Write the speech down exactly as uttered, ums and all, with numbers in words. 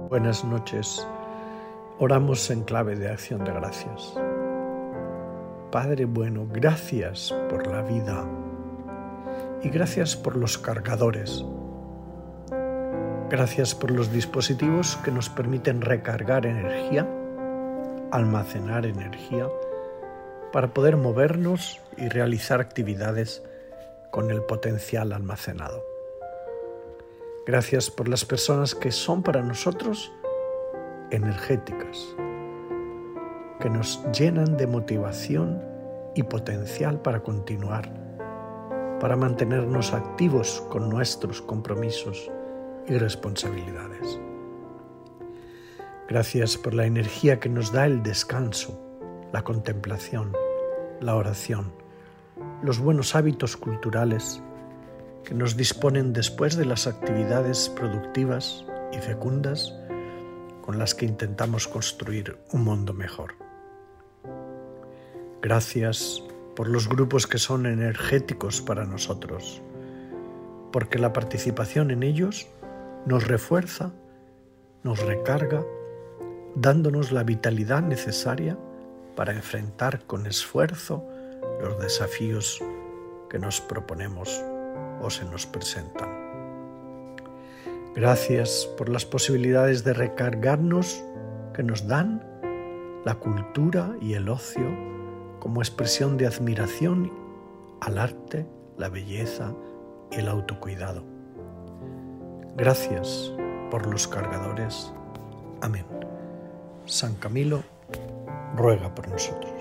Buenas noches. Oramos en clave de acción de gracias. Padre bueno, gracias por la vida y gracias por los cargadores. Gracias por los dispositivos que nos permiten recargar energía, almacenar energía, para poder movernos y realizar actividades con el potencial almacenado. Gracias por las personas que son para nosotros energéticas, que nos llenan de motivación y potencial para continuar, para mantenernos activos con nuestros compromisos y responsabilidades. Gracias por la energía que nos da el descanso, la contemplación, la oración, los buenos hábitos culturales que nos disponen después de las actividades productivas y fecundas con las que intentamos construir un mundo mejor. Gracias por los grupos que son energéticos para nosotros, porque la participación en ellos nos refuerza, nos recarga, dándonos la vitalidad necesaria para enfrentar con esfuerzo los desafíos que nos proponemos o se nos presentan. Gracias por las posibilidades de recargarnos que nos dan la cultura y el ocio como expresión de admiración al arte, la belleza y el autocuidado. Gracias por los cargadores. Amén. San Camilo ruega por nosotros.